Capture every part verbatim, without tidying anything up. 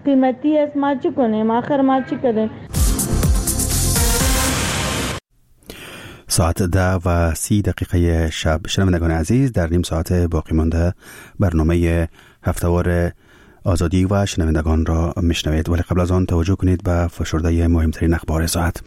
قیمتی است، ما چی کنیم؟ آخر ما چی کردیم؟ ساعت ده و سی دقیقه شب. شنوندگان عزیز، در نیم ساعت باقی مانده برنامه هفته‌وار آزادی و شنوندگان را میشنوید، ولی قبل از آن توجه کنید به فشرده مهمترین اخبار ساعت.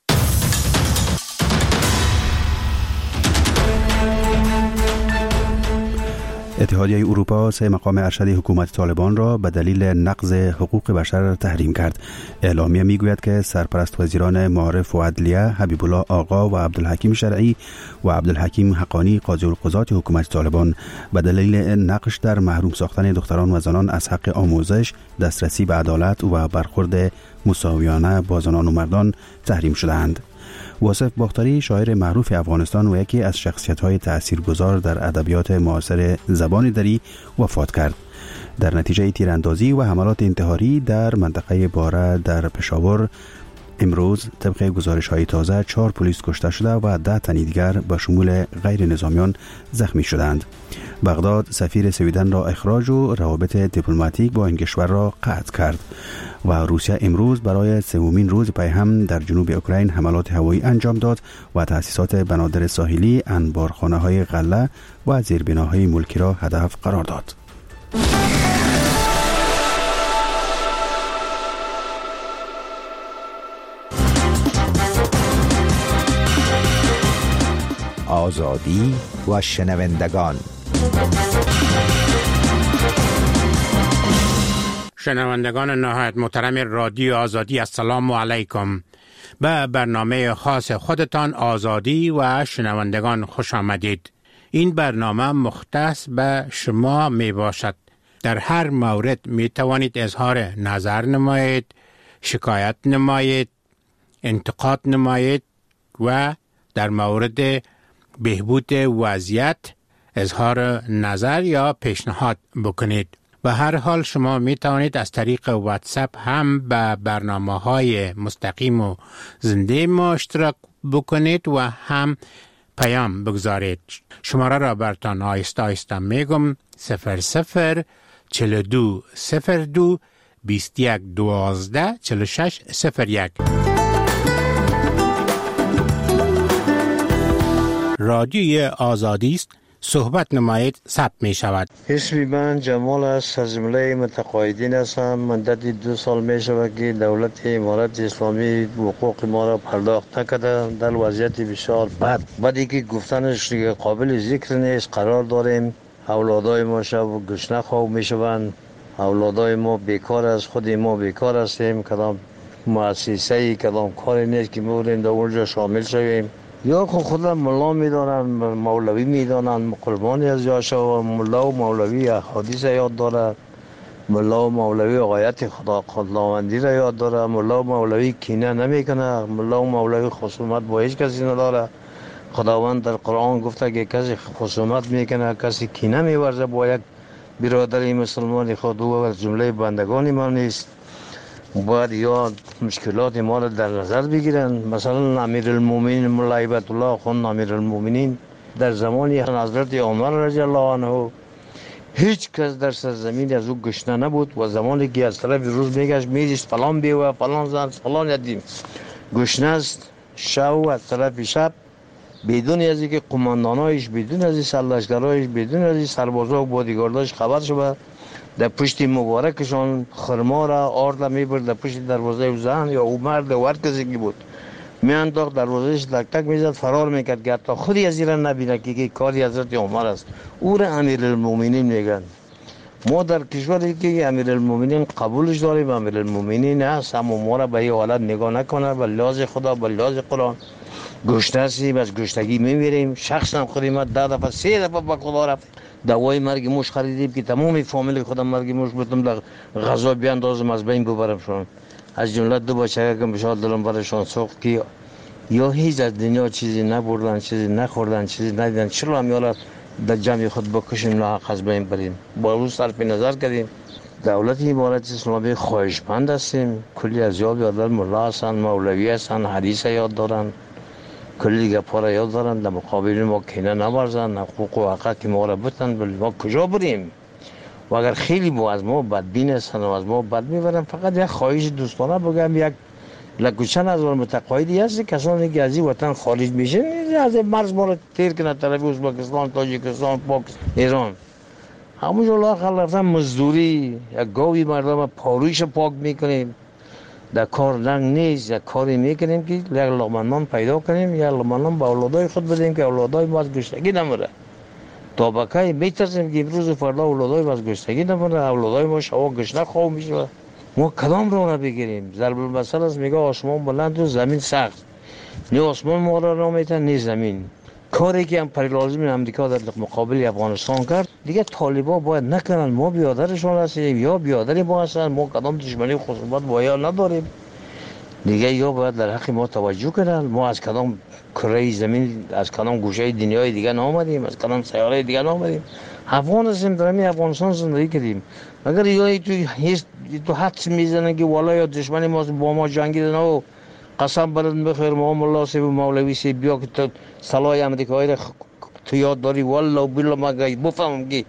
اتحادیه اروپا سه مقام ارشد حکومت طالبان را به دلیل نقض حقوق بشر تحریم کرد. اعلامیه میگوید که سرپرست وزیران معارف و عدلیه حبیب الله آقا و عبدالحکیم شرعی و عبدالحکیم حقانی قاضی القضات حکومت طالبان به دلیل نقش در محروم ساختن دختران و زنان از حق آموزش، دسترسی به عدالت و برخورد مساویانه با زنان و مردان تحریم شدند. واصف باختری، شاعر معروف افغانستان و یکی از شخصیت‌های تأثیرگذار در ادبیات معاصر زبان دری، وفات کرد. در نتیجه تیراندازی و حملات انتحاری در منطقه باره در پشاور امروز طبق گزارش‌های تازه چهار پلیس کشته شده و ده تن دیگر به شمول غیر نظامیان زخمی شدند. بغداد سفیر سویدن را اخراج و روابط دیپلماتیک با این کشور را قطع کرد و روسیه امروز برای سومین روز پی هم در جنوب اوکراین حملات هوایی انجام داد و تأسیسات بنادر ساحلی، انبارخانه‌های غله و زیربناهای ملکی را هدف قرار داد. آزادی و شنوندگان. شنوندگان نهایت محترم رادیو آزادی، السلام علیکم. به برنامه خاص خودتان آزادی و شنوندگان خوش آمدید. این برنامه مختص به شما می باشد. در هر مورد می توانید اظهار نظر نمایید، شکایت نمایید، انتقاد نمایید و در مورد بهبود وضعیت اظهار نظر یا پیشنهاد بکنید. به هر حال شما می توانید از طریق واتساپ هم به برنامه‌های مستقیم و زنده ما اشتراک بکنید و هم پیام بگذارید. شماره را برتان آیسته آیسته میگم: صفر صفر چهل و دو صفر دو بیست و یک دوازده چهل و شش صفر یک. رادیوی آزادی است، صحبت نمایید، ثبت می شود. اسم من جمال است، از جمله متقاعدین هستم. مدت دو سال می شود که دولت امارت اسلامی حقوق ما را پرداخت نکرده. در وضعیت بسیار بد، بعدی که گفتنش قابل ذکر نیست قرار داریم. اولادای ما شب گشنه خواب می شوند، اولادای ما بیکار است، خود ما بیکار هستیم، کدام مؤسسه‌ای کدام کاری نیست که می‌بریم در اونجا شامل شویم. یا خود خود ملا میدانن، مولوی میدانن، قربانی از یاشا. ملا و مولوی احادیث یاد داره، ملا و مولوی آیت خدا خداوندی را یاد داره، ملا و مولوی کینه نمیکنه، ملا و مولوی خصومت با هیچ کسی نداره. خداوند در قرآن گفته که کسی خصومت میکنه، کسی کینه میورزه با یک برادری مسلمان خود، او از جمله بندگان ما نیست. باید یا مشکلات ما را در نظر بگیرن. مثلا امیرالمومنین مولا هیبت الله خان امیرالمومنین در زمان حضرت عمر رضی الله عنه هیچ کس در سرزمین از او گشنه نبود و زمانی که از طرف روز میگشت میدیست فلان بیوه فلان زن فلان یتیم گشنه است، شب از طرف شب بدون از اینکه قماندانایش، بدون از این سرلشکرایش، بدون از این سربازا و بادیگارداش خبر شد، در پشت مبارکشان خرما را آرد میبرد در پشت دروازه زن یا او مرد و هر کسی که بود میانداخت دروازهش تک تک میزد، فرار میکرد که حتی خودی از این نبینه که کاری حضرت عمر است. او را امیرالمومنین میگن. ما در کشوری که امیرالمومنین قبولش داریم، امیرالمومنین هست، اما ما را به این حالت نگاه نکنه. به لحاظ خدا، به لحاظ قرآن گشنه هستیم، از گشنگی میمیریم. شخصا خودی ما ده دفعه سه دفعه به خدا رفت دوای مرگ موش خریدیم که تمام فامیل خودم مرگ موش بودم در غذا بیاندازم از بین ببرمشون. از جمله دو بچه که بشار دلم برشان سوخت که یا هیچ از دنیا چیزی نبردن، چیزی نخوردن، چیزی ندیدن، چرا هم یالا در جمع خود بکشیم لاحق از بین بریم. با روز صرف نظر کردیم. دولت امارت اسلامی خواهشمند هستیم. کلی از یاد یادر ملا هستن، مولوی هستن، حدیث یاد دارن، کلی گپا را یاد دارن. در مقابل ما کینه نورزن، حقوق و حقوق که ما را بتن. بل ما کجا بریم؟ و اگر خیلی با از ما بدبین هستن و از ما بد میبرن، فقط یک خواهش دوستانه بگم، یک لکوچن از متقاعدی هست کسانی که از این وطن خارج میشن از مرز ما رو تیر کنه طرف ازبکستان، تاجیکستان، پاکستان، ایران، همونجا لااقل رفتن مزدوری، یک گاوی مردم پارویش پاک میکنیم، در کار لنگ نیست، یک کاری میکنیم که یک لقمه نان پیدا کنیم، یک لقمه نان به اولادای خود بدیم که اولادای ما از گشتگی نمره. تا بکای میترسیم که امروز و فردا اولادای ما از گشتگی نمره، اولادای ما شوا گشنه خواه میشه. ما کدام رو نبگیریم؟ ضرب المثل است میگه آسمان بلند و زمین سخت. نه آسمان ما را نمیتن نه زمین. کاری که امپریالیسم امریکا در مقابل افغانستان کرد، دیگه طالبان باید نکنن. ما بیادرشون هستیم یا بیادر ما هستن، ما کدام دشمنی خصوصیت با یا نداریم. دیگه یا باید در حق ما توجه کنن. ما از کدام کره زمین، از کدام گوشه دنیای دیگه نآمدیم، از کدام سیاره دیگه نآمدیم. افغان هستیم، در همین افغانستان زندگی کردیم. اگر یا تو هیچ تو حدس میزنن که والا یا دشمنی ما با ما جنگیدن و قسم برات بخیر ما ملا سی و مولوی سی بیا که تو سلای امریکایی را تو یاد داری، والله بالله ما گاهی بفهمم که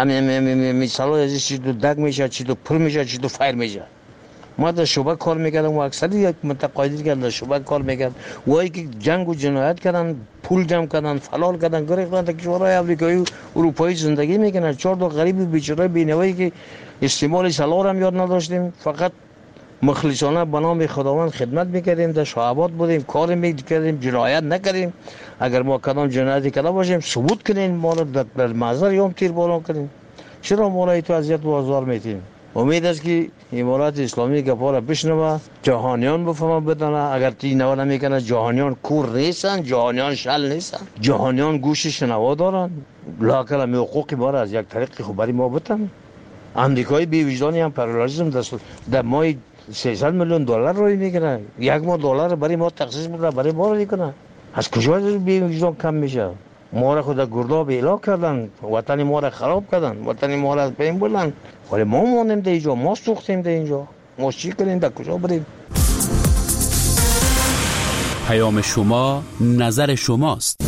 امی سلای ازش چی تو دگ میشه، چی تو پر میشه، چی تو فایر میشه. ما در شعبه کار میکردم و اکثر یک متقاعدی که در شعبه کار میکرد وایی که جنگ و جنایت کردن، پول جمع کردن، فلال کردن، گریختن تا کشورهای آمریکایی و اروپایی زندگی میکنن. چهار تا غریب بیچاره بینوایی که استعمال سلاح هم یاد نداشتیم، فقط مخلصانه به نام خداوند خدمت میکردیم، در شعبات بودیم، کار میکردیم، جنایت نکردیم. اگر ما کدام جنایتی کرده باشیم ثبوت کنین، ما را در محضر یوم تیر باران کنین. چرا ما را تو اذیت و آزار میتین؟ امید است که امارات اسلامی گپا را بشنوه، جهانیان بفهمه بدانه. اگر تی نوا نمیکنه جهانیان کور نیستن، جهانیان شل نیستن، جهانیان گوش شنوا دارن. لااقل می حقوق ما را از یک طریق خبری ما بتن. امریکایی بی وجدانی هم پرالایزم در ماه سیصد میلیون دلار روی میکنه، یک ماه دلار برای ما تخصیص میکنه، برای ما رو میکنه. از کجا بی وجدان کم میشه؟ ما را خود گرداب اعلا کردن، وطن ما را خراب کردن، وطن ما را از بین بردن. ولی ما مانیم در اینجا، ما سوختیم در اینجا. ما چی کنیم؟ در کجا بریم؟ پیام شما نظر شماست.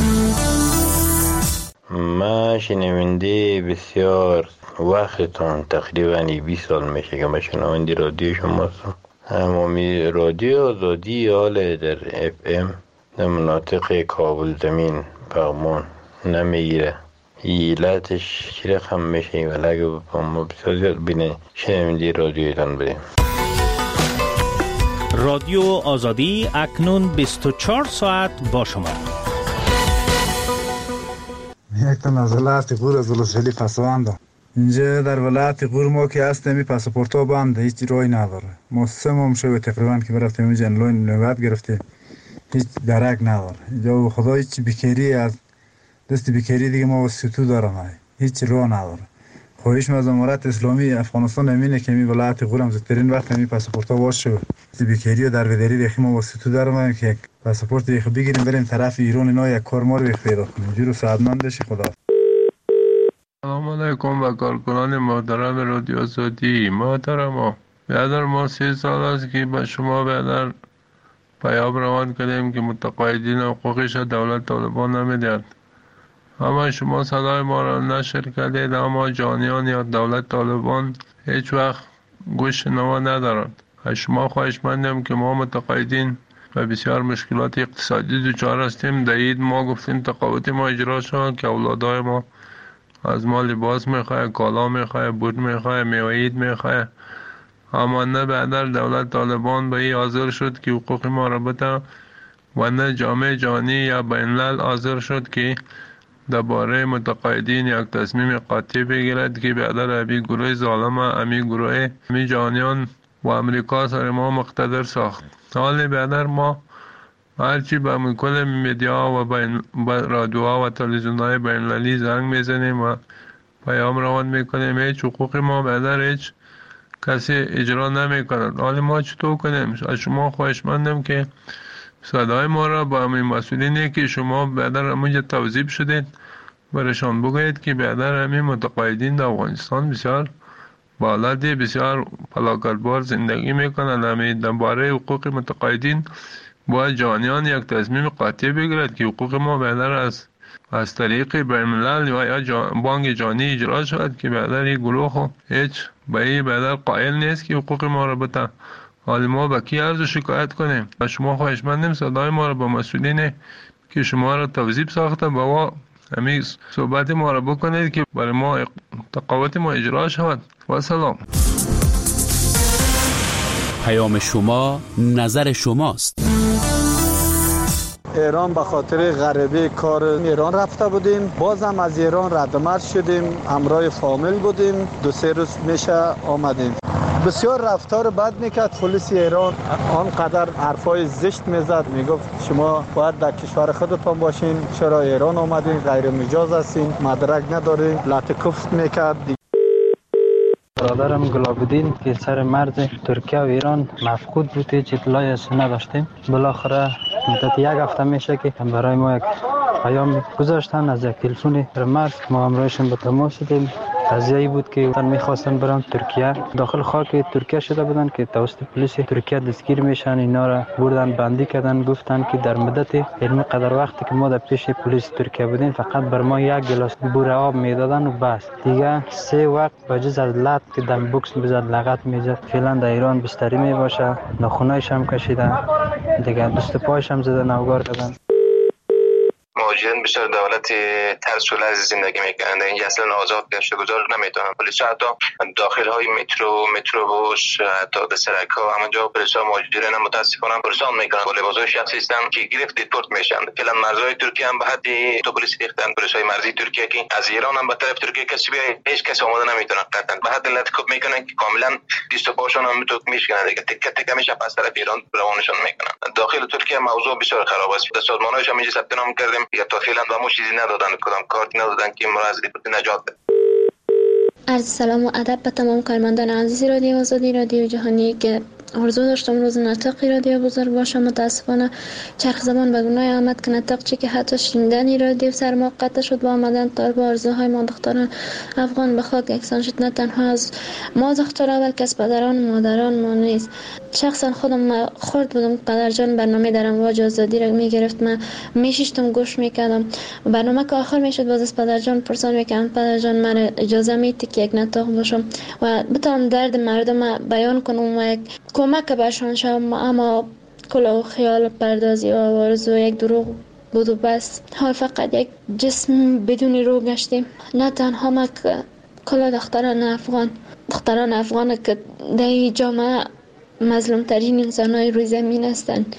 ما شنونده بسیار وقتتان، تقریبا بیست سال میشه که من شنونده رادیو شماستم. همامی رادیو آزادی حال در اف ام در مناطق کابل زمین پغمان نمیگیره. ایلتش چی رقم میشه ولی اگه ما بسیار زیاد بینه شنونده رادیویتان بریم. رادیو آزادی اکنون بیست و چهار ساعت با شما. یک تا از ولایت غور از ولسوالی پسواندم. اینجا در ولایت غور ما که هستیم این پاسپورت ها بنده، هیچ راهی نداره. ما سه ماه شده تقریبا که برفتیم اینجا انلاین نوبت گرفته، هیچ درک نداره. اینجا خدا هیچ بیکاری از دست بیکاری دیگه ما واسطو دارم، هیچ راه نداره. خواهش از امارت اسلامی افغانستان امینه که می ولایت غور هم زودترین وقت می پاسپورت ها باشه. بیکاری و دربدری دیگه ما واسطو دارم که پاسپورت دیگه بگیریم بریم طرف ایران اینا یک کار ما رو پیدا کنیم. جورو سعادتمند بشی خدا. سلام علیکم و کارکنان محترم رادیو آزادی. محترم برادر، ما سه سال است که به شما برادر پیام روان کردیم که متقاعدین حقوقش دولت طالبان نمیدهد. اما شما صدای ما را نشر کردید، اما جانیان یا دولت طالبان هیچ وقت گوش نوا ندارند. از شما خواهش مندم که ما متقاعدین و بسیار مشکلات اقتصادی دچار هستیم. در عید ما گفتیم تقاعد ما اجرا شد که اولادای ما از ما لباس میخواه، کالا میخواه، بوت میخواه، میوه عید میخواه. اما نه بعدر دولت طالبان به این حاضر شد که حقوق ما را بده و نه جامعه جهانی یا بین الملل حاضر شد که درباره متقاعدین یک تصمیم قاطع بگیرد که بعدر امی گروه ظالم امی گروه امی جهانیان و امریکا سر ما مقتدر ساخت. حال بعدر ما هرچی به کل میدیا و بین رادیوها و تلویزیونهای بین المللی زنگ میزنیم و پیام روان میکنیم، هیچ حقوق ما بعدر هیچ کسی اجرا نمیکند. حال ما چطور کنیم؟ از شما خواهشمندم که صدای ما را با همین مسئولینی که شما بعدر همونجا توضیح شدید برشان بگویید که بعدر همین متقاعدین در افغانستان بسیار بالادی بسیار فلاکتبار زندگی میکنند. همین درباره حقوق متقاعدین باید جهانیان یک تصمیم قاطع بگیرد که حقوق ما بعدر از از طریق بین‌الملل و یا جان بانک جهانی اجرا شود که بعدا این گروه خو هیچ به این بعدا قائل نیست که حقوق ما را بده. حالا ما با کی عرض شکایت کنیم؟ و شما خواهشمندیم صدای ما را با مسئولین که شما را توظیف ساخته با همین صحبت ما را بکنید که برای ما تقاوت ما اجرا شود. و سلام. پیام شما نظر شماست. ایران به خاطر غریبه کار ایران رفته بودیم، بازم از ایران ردمرد شدیم، همراه فامیل بودیم، دو سه روز میشه آمدیم. بسیار رفتار بد میکرد پلیس ایران، آنقدر حرفای زشت میزد، میگفت شما باید در کشور خودتان باشین، چرا ایران آمدین، غیر مجاز هستین، مدرک ندارین، لطکفت میکرد. برادرم گلابدین که سر مرز ترکیه و ایران مفقود بود، هیچ اطلاعی از نداشتیم. بالاخره مدت یک هفته میشه که برای ما یک پیام گذاشتن از یک تلفن مرز، ما همراهشون به تماس شدیم. قضیه‌ای بود که میخواستن برن ترکیه، داخل خاک ترکیه شده بودن که توسط پلیس ترکیه دستگیر میشن، اینا را بردن بندی کردن، گفتن که در مدت علمی قدر وقتی که ما در پیش پلیس ترکیه بودیم فقط بر ما یک گلاس بوره آب میدادن و بس، دیگه سه وقت بجز از لط که دم بوکس میزد، لغت میزد. فعلا در ایران بستری میباشه، ناخونایش هم کشیدن، دیگه دست پایش هم زدن، نوگار کردن. مهاجرین بسیار دولت ترس و لرز زندگی میکنند. اینجا اصلا آزاد گشت گذار نمیتونن. پلیس حتی داخل های مترو، متروبوس، حتی به سرک ها همه جا پلیس ها مهاجرین هم متاسفانه پرسان میکنن. با لباس های شخصی هستن که گرفت دیپورت میشن. فعلا مرزهای ترکیه هم به حد تو پلیس ریختن. پلیس های مرزی ترکیه که از ایران هم به طرف ترکیه کسی بیای هیچ کسی آماده نمیتونه. قطعا به حد لطکوب میکنن که کاملا دست و پاشون هم میتوک میشکنن دیگه. تکه تکه میشه پس طرف ایران روانشون میکنن. داخل ترکیه موضوع بسیار خراب است. سازمانایش هم اینجا ثبت نام کردیم یا تا فعلا و ما چیزی ندادن، کدام کارتی ندادن که ما را از دیپورت نجات بده. عرض سلام و ادب به تمام کارمندان عزیز رادیو آزادی رادیو جهانی که آرزو داشتم روز نطقی رادیو بزرگ باشه. متاسفانه چرخ زمان به گناه آمد که نطق چی که حتی شنیدنی رادیو سر ما قطع شد. با آمدن طالب آرزوهای ما دختران افغان به خاک یکسان شد. نه تنها از ما دخترها بلکه از پدران و مادران ما نیست. شخصا خودم خورد بودم پدرجان برنامه در امواج آزادی را میگرفت، من میشیشتم گوش میکردم. برنامه که آخر میشد باز از پدرجان پرسان میکردم پدرجان من اجازه میدی که یک نطق باشم و بتونم درد مردم بیان کنم و یک کمک برشان شدم. اما کلا خیال پردازی و آرزو یک دروغ بود و بس. حال فقط یک جسم بدون روح گشتیم. نه تنها ما که کلا دختران افغان دختران افغان که در جامعه مظلوم ترین انسان های روی زمین هستند.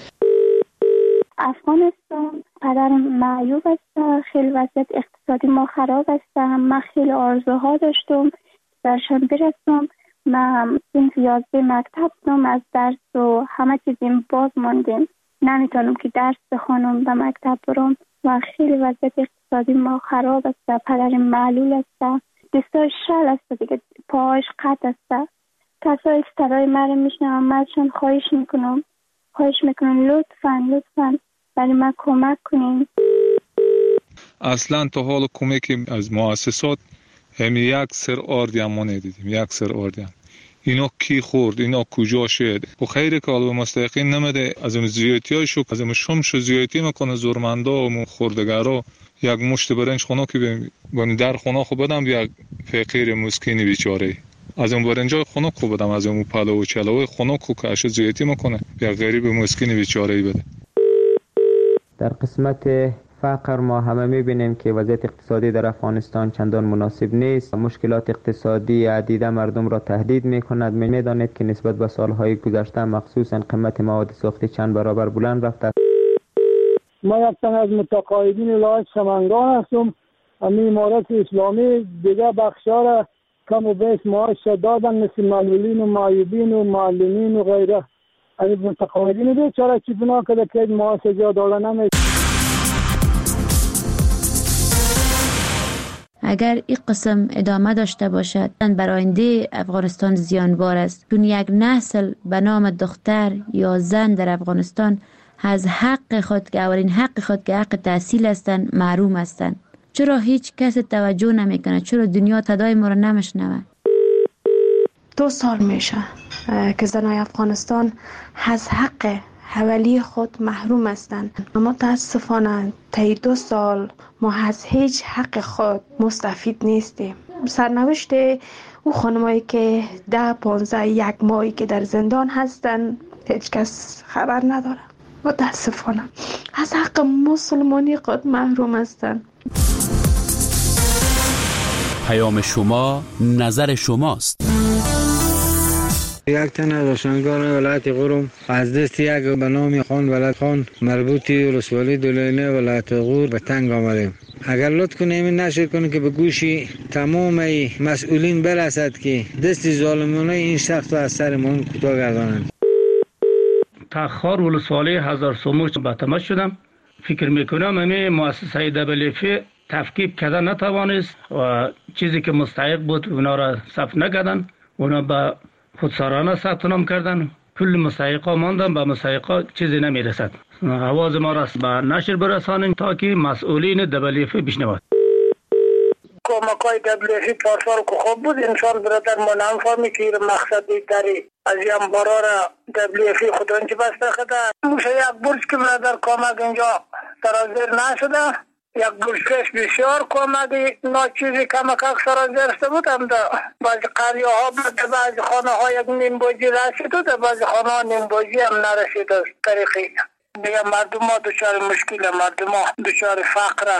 افغانستان پدرم معیوب است، خیلی وضعیت اقتصادی ما خراب است. من خیلی آرزوها داشتم درشان برسم. من این یازده مکتب نم از درس و همه چیزیم باز ماندیم، نمیتونم که درس بخونم به مکتب برم و خیلی وضعیت اقتصادی ما خراب است. پدرم معلول است، دستاش شل است دیگه، پاهاش قطع است. کسایی که صدای مرا میشنوم من ازشان خواهش میکنم خواهش میکنم لطفا لطفا برای من کمک کنین. اصلا تا حال کمک از مؤسسات هم یک سر آردی هم ما ندیدیم. یک سر آردی هم اینا کی خورد، اینا کجا شد. و خیلی که علوه مستحقین نمیده از اون زیادی های شو از اون شمش زیادی میکنه زورمندا و خوردگرا. یک مشت برنج خونه که بانی در خونه خو بدم یک فقیر مسکینی بیچاره از اون برنجای خونه خو بدم، از اون پلو و چلو خونه خو که اش زیادی میکنه یک غریب مسکینی بیچاره بده. در قسمت فقر ما همه میبینیم که وضعیت اقتصادی در افغانستان چندان مناسب نیست. مشکلات اقتصادی عدیده مردم را تهدید میکند. میدانید که نسبت به سالهای گذشته مخصوصا قیمت مواد ساختی چند برابر بلند رفته. ما یک تن از متقاعدین ولایت سمنگان هستم. امی امارت اسلامی دیگه بخشا را کم و بیش معاش دادن، مثل معلولین و معیوبین و معلمین و غیره. امی متقاعدین بیچاره چی گناه کرده که معاش جا داده نمیشه. اگر این قسم ادامه داشته باشد بر آینده افغانستان زیانبار است، چون یک نسل به نام دختر یا زن در افغانستان از حق خود که اولین حق خود که حق تحصیل هستند محروم هستند. چرا هیچ کس توجه نمیکنه؟ چرا دنیا صدای ما را نمیشنوه؟ دو سال میشه که زنای افغانستان از حق حوالی خود محروم هستند. متاسفانه طی دو سال ما از هیچ حق خود مستفید نیستیم. سرنوشت او خانمایی که ده پانزده یک ماهی که در زندان هستند هیچ کس خبر نداره. متاسفانه از حق مسلمانی خود محروم هستند. پیام شما نظر شماست. یک تن از روشنگان ولایت غور از دست یک به نام خان ولد خان مربوطی ولسوالی دولینه ولایت غور به تنگ آمدیم. اگر لطف کنیم این نشر کنیم که به گوشی تمام مسئولین برسد که دست ظالمانه این شخص از سر ما کوتاه گردانند. تخار ولسوالی هزار سوموش به تماس شدم. فکر میکنم همه مؤسسه دبلیفی تفکیک کردن نتوانست و چیزی که مستحق بود اونا را ثبت نکردن. اونا به خودسرانه ثبت نام کردن. کل مستحقا ماندن، به مستحقا چیزی نمیرسد. آواز ما را به نشر برسانیم تا که مسئولین دبلیفی بشنوند. کمکای دبلیفی پارسال که خوب بود انسان برادر ما نمیفهمی که مقصدی داری از این برار دبلیفی خودانچه بسته خدا موشه یک برج که برادر کمک اینجا سرازیر نشده. یک برشکش بسیار کمکی ناچیزی کمک اکثر از درسته بود هم دا بعضی قریه ها بود، بعضی خانه ها یک نیم بوجی رسید و بعضی خانه ها نیم بوجی هم نرسید از طریقی دیگه. مردم ها دچار مشکل، مردم ها دچار فقره.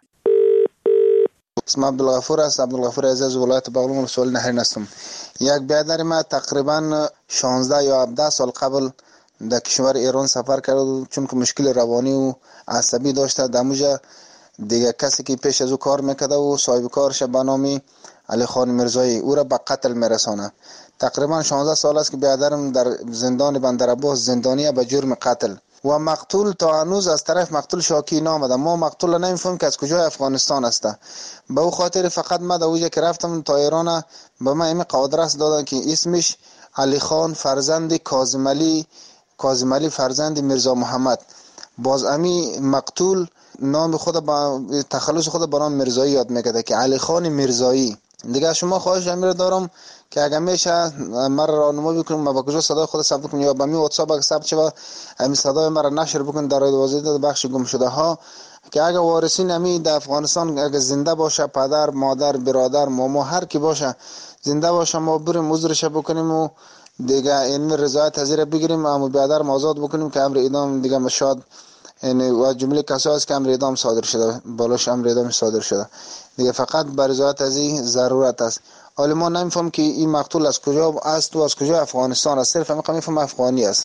اسم عبدالغفور است. عبدالغفور عزیز ولایت بغلان ولسوالی نهرین هستم. یک برادر ما تقریبا شانزده یا هفده سال قبل در کشور ایران سفر کرد چون که مشکل روانی و عصبی داشته. دموجه دیگه کسی که پیش از او کار میکرده و صاحب کارش به نام علی خان میرزایی او را به قتل میرسانه. تقریبا شانزده سال است که برادرم در زندان بندرعباس زندانیه به جرم قتل و مقتول تا هنوز از طرف مقتول شاکی نامده. ما مقتول نمیفهمیم که از کجای افغانستان است. به او خاطر فقط ما در اوجه که رفتم تا ایران به ما این قادرس دادن که اسمش علی خان فرزند کاظم علی کاظم علی فرزند میرزا محمد. باز امی مقتول نام خود با تخلص خود با نام میرزایی یاد میکرده که علی خان میرزایی. دیگه شما خواهش امیر دارم که اگر میشه مرا راهنمایی بکنید ما با کجا صدای خود ثبت کنیم یا با می واتساپ اگه ثبت شه همین صدای مرا نشر بکنید در واسطه بخش گم شده ها که اگر وارثین امی در افغانستان اگر زنده باشه، پدر، مادر، برادر، ماما هر کی باشه زنده باشه ما بریم عذرش بکنیم و دیگه این رضایت حاضر بگیریم اما برادر آزاد بکنیم که امر اعدام دیگه مشاد یعنی و جمله کسایی است که امر اعدام صادر شده بالاش امر اعدام صادر شده دیگه فقط بر رضایت از این ضرورت است. حالا ما نمیفهم که این مقتول از کجا است و از کجا افغانستان است، صرف میخوام میفهم افغانی است.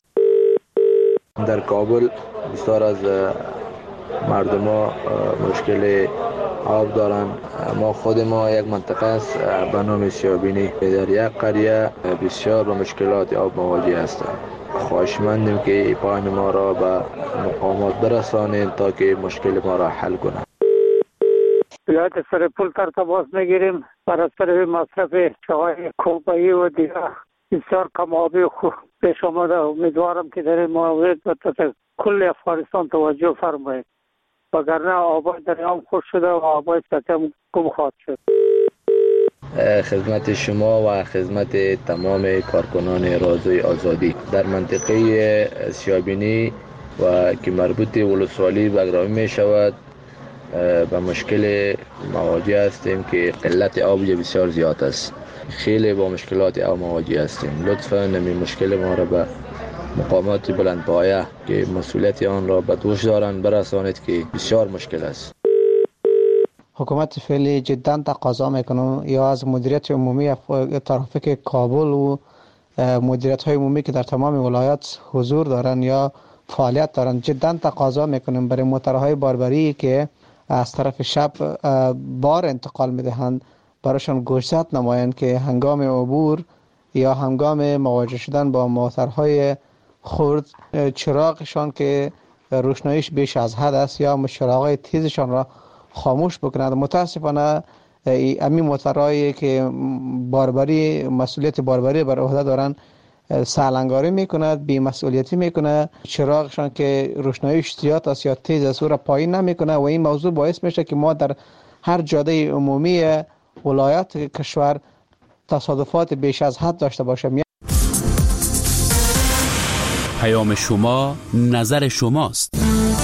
در کابل بسیار از مردم ها مشکل آب دارن. ما خود ما یک منطقه است به نام سیابینی در یک قریه بسیار با مشکلات آب مواجه هستند. خواهشمندیم که پیام ما را به مقامات برسانید تا که مشکل ما را حل کنند. ولایت سرپل تر تماس میگیریم برای سر مصرف چای کوبایی و دیگر بسیار کم آبی خوب پیش آمده. امیدوارم که در این مورد کل افغانستان توجه فرمایید وگرنه آبای دریام خوش شده و آبای سطح گم خواهد شد. خدمت شما و خدمت تمام کارکنان رادیوی آزادی در منطقه سیابینی و که مربوط ولسوالی بگرامی می شود به مشکل مواجه هستیم که قلت آب بسیار زیاد است. خیلی با مشکلات آب مواجه هستیم. لطفاً نمی مشکل ما را به مقامات بلندپایه که مسئولیت آن را به دوش دارند برسانید که بسیار مشکل است. حکومت فعلی جدا تقاضا میکنه یا از مدیریت عمومی ترافیک کابل و مدیریت های عمومی که در تمام ولایات حضور دارن یا فعالیت دارن جدا تقاضا میکنیم برای موتورهای باربری که از طرف شب بار انتقال میدهند برایشان گوشزد نمایند که هنگام عبور یا هنگام مواجه شدن با موتورهای خرد چراغشان که روشناییش بیش از حد است یا چراغهای تیزشان را خاموش بکنند. متاسفانه امی موتورهایی که باربری مسئولیت باربری بر عهده دارند سالنگاری میکند، بی مسئولیتی میکنه، چراغشان که روشناییش زیاد است یا تیز است او را پایین نمیکنه و این موضوع باعث میشه که ما در هر جاده عمومی ولایت کشور تصادفات بیش از حد داشته باشیم. پیام شما نظر شماست.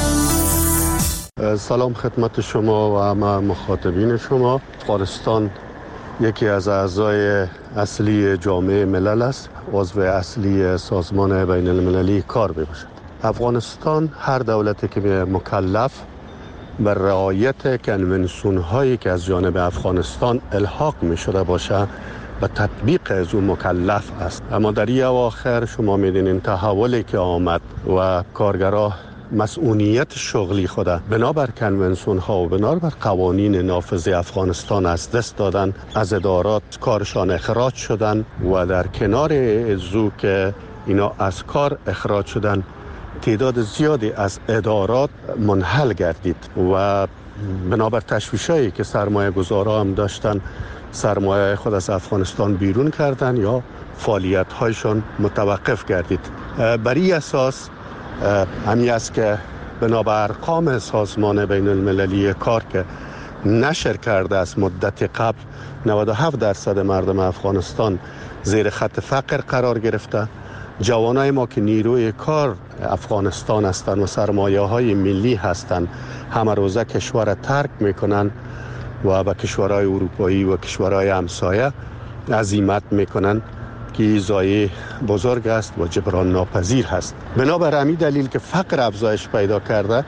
سلام خدمت شما و همه مخاطبین شما. افغانستان یکی از اعضای اصلی جامعه ملل است، عضو اصلی سازمان بین المللی کار میباشد. افغانستان هر دولتی که مکلف بر رعایت کنونسیون هایی که از جانب افغانستان الحاق می شده باشه به تطبیق از اون مکلف است. اما در این اواخر شما میدونین تحولی که آمد و کارگرها مسئولیت شغلی خود بنابر کنونسیون ها و بنابر قوانین نافذ افغانستان از دست دادن، از ادارات کارشان اخراج شدن و در کنار ازو که اینا از کار اخراج شدن تعداد زیادی از ادارات منحل گردید و بنابر تشویشایی که سرمایه گذارا هم داشتن سرمایه خود از افغانستان بیرون کردن یا فعالیت هایشان متوقف گردید. بر این اساس همی است که بنابر ارقام سازمان بین المللی کار که نشر کرده از مدت قبل نود و هفت درصد مردم افغانستان زیر خط فقر قرار گرفته. جوانای ما که نیروی کار افغانستان هستند و سرمایه های ملی هستند همه روزه کشور ترک میکنن و به کشورهای اروپایی و کشورهای همسایه عزیمت میکنن که ضایعه بزرگ است و جبران ناپذیر هست. بنابر همین دلیل که فقر افزایش پیدا کرده،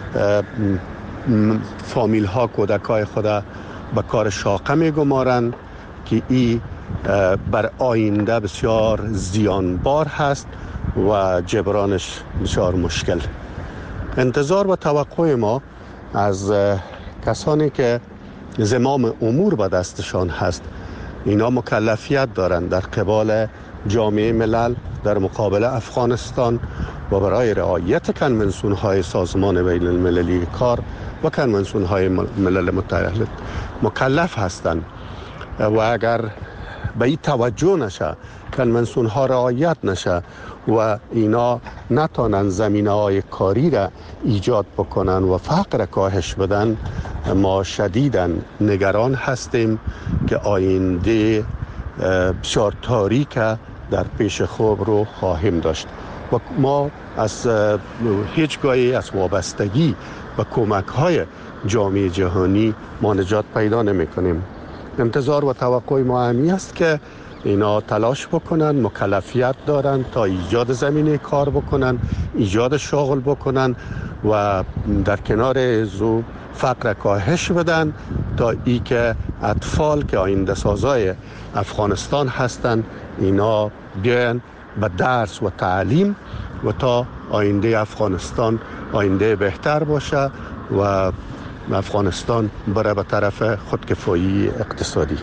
فامیل ها کودکای خود به کار شاقه میگمارند که این بر آینده بسیار زیانبار هست و جبرانش بسیار مشکل. انتظار و توقع ما از کسانی که زمام امور به دستشان هست، اینا مکلفیت دارند در قبال جامعه ملل در مقابل افغانستان و برای رعایت کنونسیون های سازمان بین المللی کار و کنونسیون های ملل متحد مکلف هستند و اگر به این توجه نشه، کنونسیون ها رعایت نشه و اینا نتانن زمینه های کاری را ایجاد بکنن و فقر کاهش بدن، ما شدیداً نگران هستیم که آینده بسیار تاریک در پیش خوب رو خواهیم داشت و ما از هیچگاهی از وابستگی و کمک های جامعه جهانی ما نجات پیدا نمی کنیم. انتظار و توقع ما همی است که اینا تلاش بکنن، مکلفیت دارن تا ایجاد زمینه کار بکنن، ایجاد شغل بکنن و در کنار ازو فقر کاهش بدن تا ای که اطفال که آینده سازای افغانستان هستن اینا بیان به درس و تعلیم و تا آینده افغانستان آینده بهتر باشه و افغانستان بره به طرف خودکفایی اقتصادی.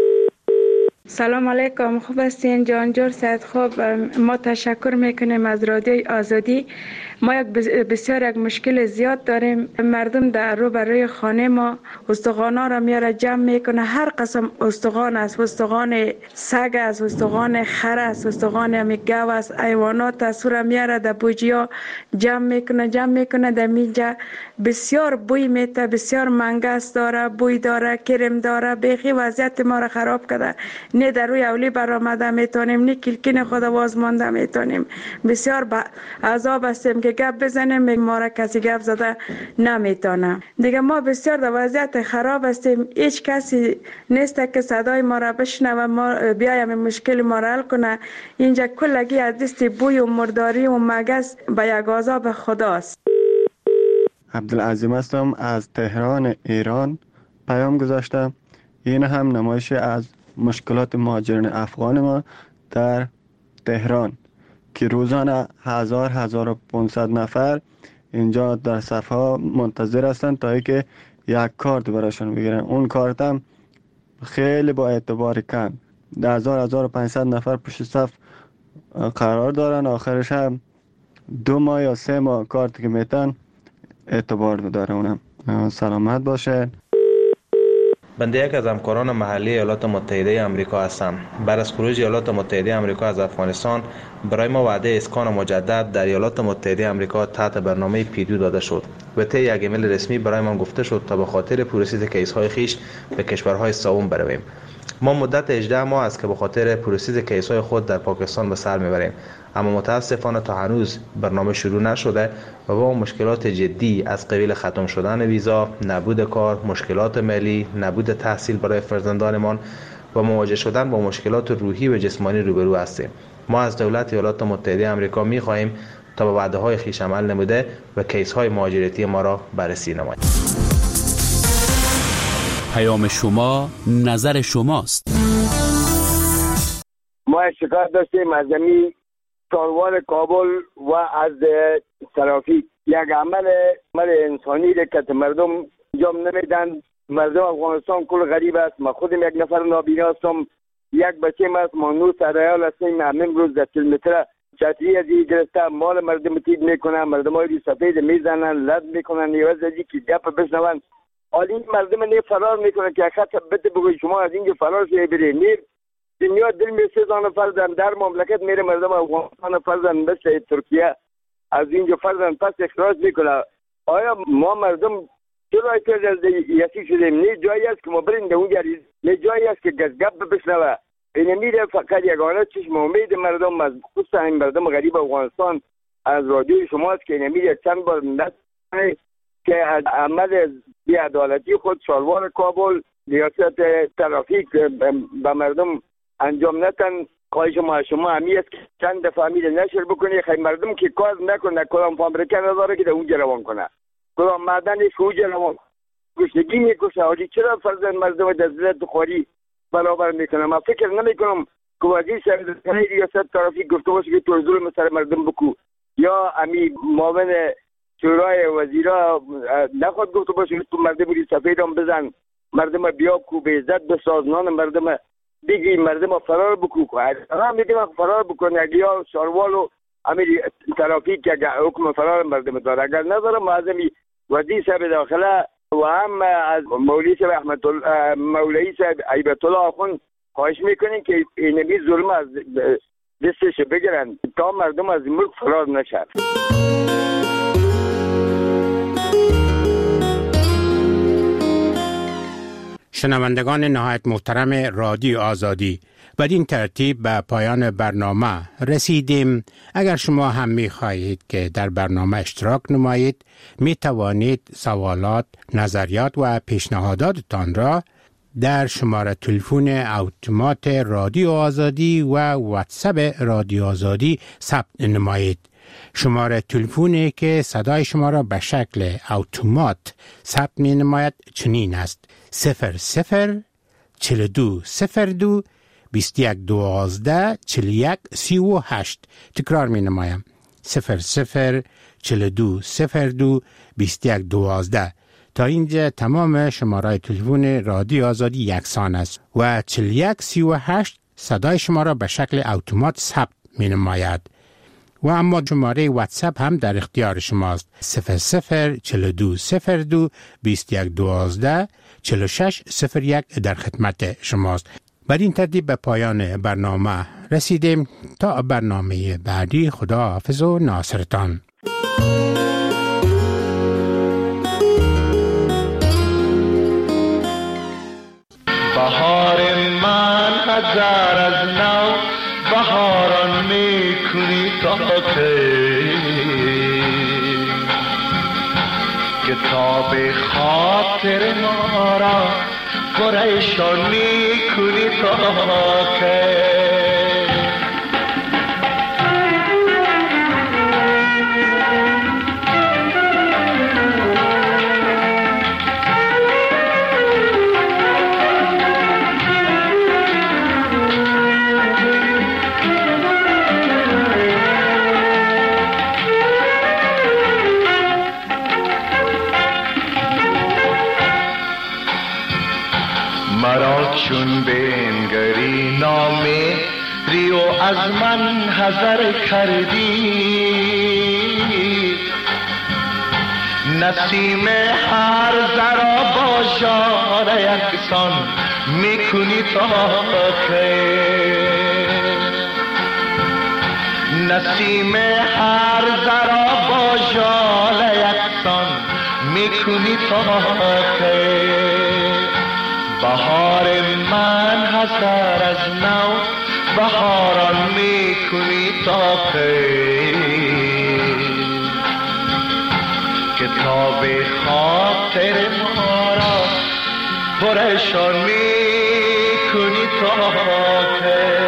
سلام علیکم، خوب هستین جانجور سید؟ خوب، ما تشکر میکنیم از رادیوی آزادی. ما یک بسیار یک مشکل زیاد داریم. مردم در رو برای خانه ما استخوانا را میاره جمع میکنه، هر قسم استخوان است، استخوان سگ است، استخوان خر است، استخوان همی گاو است، حیوانات است، را میاره در بوجیا جمع میکنه جمع میکنه در میجا. بسیار بوی میته، بسیار منگس داره، بوی داره، کرم داره، بیخی وضعیت ما را خراب کرده. نه در روی اولی برآمده میتونیم، نه کلکین خود واز مانده میتونیم. بسیار با عذاب هستیم که گپ بزنیم، ما را کسی گپ زده نمیتونه. دیگه ما بسیار در وضعیت خراب هستیم، هیچ کسی نیست که صدای ما را بشنوه و ما بیایم مشکل ما را حل کنه. اینجا کلگی از دست بوی و مرداری و مگس به یک عذاب خداست. عبدالعظیم هستم از تهران ایران پیام گذاشتم. این هم نمایش از مشکلات مهاجرین افغان ما در تهران که روزانه هزار هزار و پانصد نفر اینجا در صف ها منتظر هستند تا اینکه یک کارت براشون بگیرن. اون کارت هم خیلی با اعتبار کم، هزار هزار و پانصد نفر پشت صف قرار دارن. آخرش هم دو ماه یا سه ماه کارت که میتن اعتبار داره. اونم سلامت باشه. بنده یک از همکاران محلی ایالات متحده آمریکا هستم. بعد از خروج ایالات متحده آمریکا از افغانستان برای ما وعده اسکان مجدد در ایالات متحده آمریکا تحت برنامه پیدو داده شد و طی یک ایمیل رسمی برای ما گفته شد تا به خاطر پرسید کیس‌های خیش به کشورهای سوم برویم. ما مدت هجده ماه است که به خاطر پروسیس کیس‌های خود در پاکستان به سر میبریم، اما متاسفانه تا هنوز برنامه شروع نشده و با مشکلات جدی از قبیل ختم شدن ویزا، نبود کار، مشکلات مالی، نبود تحصیل برای فرزندانمان و مواجه شدن با مشکلات روحی و جسمانی روبرو هستیم. ما از دولت ایالات متحده آمریکا می‌خواهیم تا به وعده‌های خویش عمل نموده و کیس‌های مهاجرتی ما را بررسی نماید. پیام شما نظر شماست. ما شکایت داشتیم از زمین سالوار کابل و از ترافیک. یک عمل عمل انسانی را که مردم انجام نمیدن. مردم افغانستان کل غریب است. ما خودم یک نفر نابینا هستم، یک بچه ما است، ما نو سرایال هستیم. همین روز در کیلومتر چتری از این گرفته مال مردم تید میکنن، مردم های سفید میزنن، لد میکنن، یواز از این که گپ بشنون. حالی این مردم نه فرار میکنن که خط بده بگوی شما از اینجا فرار شده بری نیر. دنیا دل می سیزان فرزن در مملکت میره مردم افغانستان فرزن مثل ترکیه از اینجا فرزن پس اخراج میکنه. آیا ما مردم چرا که یکی شدیم؟ نه جایی است که ما بریم در اونجا، نه جایی است که گپ بشنوه. این میره فقط یگانه چشم امید مردم از خصوصا این مردم غریب افغانستان از رادیوی شماست که این میره چند بار نست که از عمل بی‌عدالتی خود شالوار کابل ریاست ترافیک به مردم انجام نتن. خواهش ما شما همی است که چند دفعه میره نشر بکنی خیلی مردم که کار نکنه، کدام فابریکه نداره که در اونجا روان کنه، کدام معدنش اونجا روان گشنگی میکشه. حالی چرا فرزند مردم در ذلت خواری برابر میکنه؟ من فکر نمیکنم که وزیر سرزنه ریاست ترافیک گفته باشه که تو ظلم سر مردم بکو، یا امی معاون شورای وزیرا نخواد گفته باشه که تو مردم ری سفید هم بزن، مردم بیا کو به عزت بساز، نان مردم دیگه مردم فرار بکو. هم میگم فرار بکنه اگه یا شاروالو امی ترافیک که حکم فرار مردم داره، اگر نداره معظمی وزیر صاحب داخله و هم از مولوی صاحب احمد الله مولوی صاحب عیبت الله آخوند خواهش میکنین که اینمی ظلم از دستش بگیرن تا مردم از ملک فرار نشن. شنوندگان نهایت محترم رادیو آزادی، بدین ترتیب به پایان برنامه رسیدیم. اگر شما هم می خواهید که در برنامه اشتراک نمایید، می توانید سوالات، نظریات و پیشنهاداتتان را در شماره تلفن اتومات رادیو آزادی و واتساپ رادیو آزادی ثبت نمایید. شماره تلفنی که صدای شما را به شکل اتومات ثبت می نماید چنین است: صفر صفر چل دو صفر دو بیست یک دوازده چل یک سی و هشت. تکرار می نمایم: صفر صفر چل دو صفر دو بیست یک دوازده. تا اینجا تمام شماره تلفن رادیو آزادی یکسان است و چل یک سی و هشت صدای شما را به شکل اتومات ثبت می نماید. و اما شماره واتساپ هم در اختیار شماست: صفر صفر چل دو صفر دو بیست یک دوازده چل شش صفر یک در خدمت شماست. بر این ترتیب به پایان برنامه رسیدیم. تا برنامه بعدی، خدا حافظ و ناصرتان. بهار من هزار از نو بهاران میکنی تا کی، کتاب خاطر ما را پریشان میکنی تا کی. چون بنگری نامه ریو از من حذر کردی، نسیم هر ذرا با ژاله یکسان میکنی تا کی، نسیم هر ذرا با ژاله یکسان میکنی تا کی. بهار من نظر از نو بهاران میکنی تا کی کتاب خاطر ما را پرشان میکنی تا کی